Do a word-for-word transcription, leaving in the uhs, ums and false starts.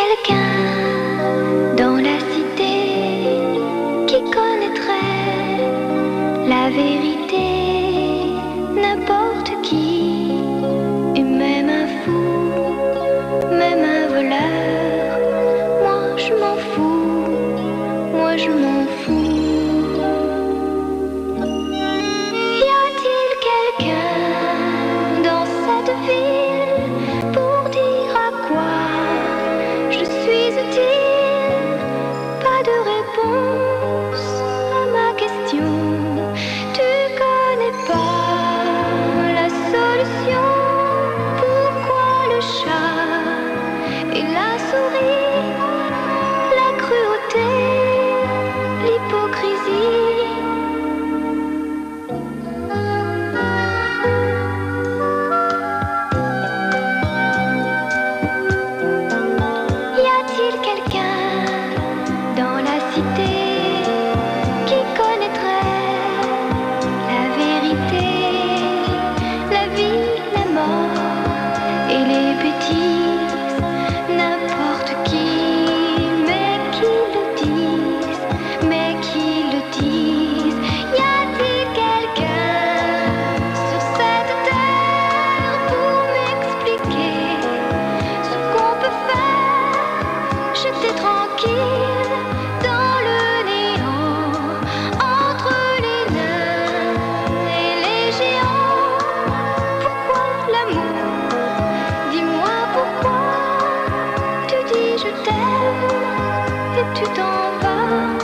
quelqu'un dans la cité qui connaîtrait la vérité? N'importe qui, et même un fou, même un voleur, moi je m'en fous, moi je m'en fous. Y a-t-il quelqu'un dans cette ville pour dire à quoi je suis utile? Pas de réponse à ma question. Tu connais pas la solution? Pourquoi le chat et la souris, la cruauté, l'hypocrisie? Y a-t-il quelqu'un dans la cité qui connaîtrait la vérité, la vie, la mort et les bêtises? N'importe qui, mais qui le dise, mais qui le dise. Y a-t-il quelqu'un sur cette terre pour m'expliquer ce qu'on peut faire? J'étais tranquille dans le néant, entre les nains et les géants. Pourquoi l'amour? Dis-moi pourquoi tu dis je t'aime et tu t'en vas.